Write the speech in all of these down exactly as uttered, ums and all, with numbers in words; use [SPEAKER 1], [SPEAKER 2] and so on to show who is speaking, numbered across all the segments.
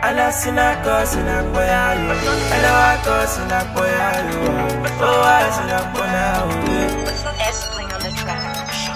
[SPEAKER 1] Ana sinako sinakoya yo. Hello ako sinakoya yo. Oh I sinakona yo.
[SPEAKER 2] S-Bling on the track.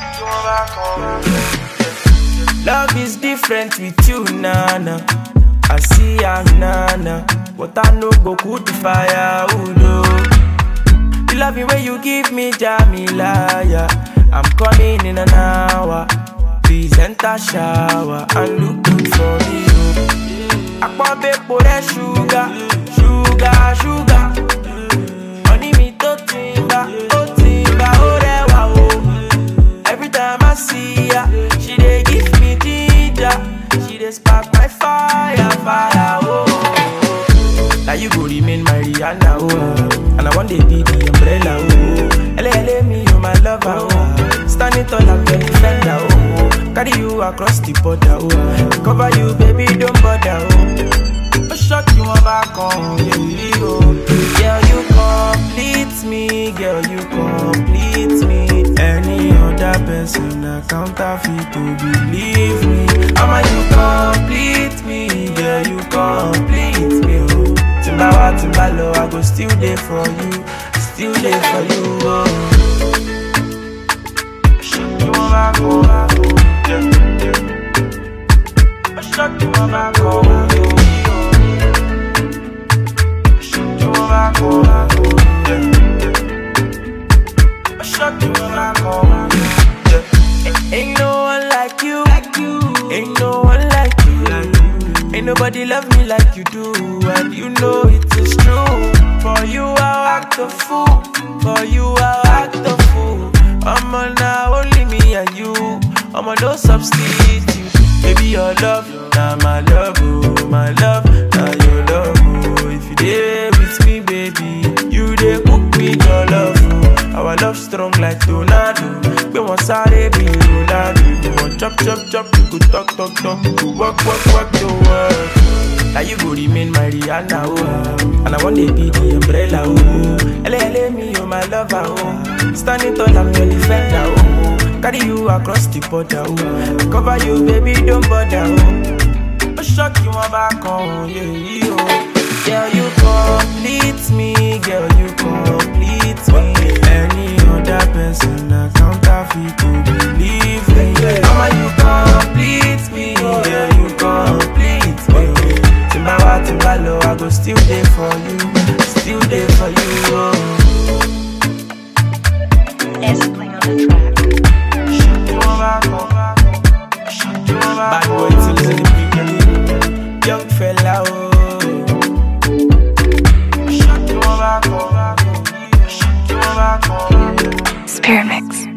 [SPEAKER 1] Love is different with you, Nana. I see ya, Nana. But I know go cool the fire, Udo. The love you when you give me, Jamila, yeah. I'm coming in an hour. Please enter shower and look good for me. Akwa bepo de sugar, sugar, sugar. Honey me to timba, oh timba, oh rewa oh. Every time I see ya, she dey give me ginger. She dey spark my fire, fire, oh. Now you go remain my Rihanna, oh. And I want to be the umbrella, oh. Ele ele me, you my lover, oh. Standing tall, I'm your defender, oh. Carry you across the border, oh. Cover you, baby, don't bother, oh. Oh, shot you on back on, yeah, oh. Girl, you complete me, girl, you complete me. Any other person, I counterfeit to believe me. Ama, you complete me, girl, you complete me, oh. Timbawa, Timbalo, I go still there for you, still there for you, oh. Shot you on back on, yeah, yeah. Shot you on back on, yeah. Ain't no one like you, ain't no one like you. Ain't nobody love me like you do, and you know it is true. For you I'll act a fool, for you I'll act a fool. I'm on now only me and you, I'm on no substitute. Baby your love, now my love, oh my love, now your love, oh. If you there with me, baby, you there cook me your love, oh. Our love strong like tornado. We want Sare be Ronaldo. You want chop chop chop, you could talk talk talk, you could walk walk walk the world. Now you go remain my Rihanna, oh. And I want to be the umbrella, oh. Ele ele me, you my lover, oh. Standing tall, I'm your defender, oh. Carry you across the border, oh. I cover you, baby, don't bother, oh. Oh, shock you on back on, yeah, oh. Girl, you complete me, girl, you complete me. Any other person, I counterfeit to believe me. Mama, you complete me, girl, you complete me. Timbawa, Timbalo, I go still there for you, still there for you, oh.
[SPEAKER 2] S-Bling on the track.
[SPEAKER 1] Bad boy things in the beginning, young fella, oh.
[SPEAKER 2] Spirit Mix.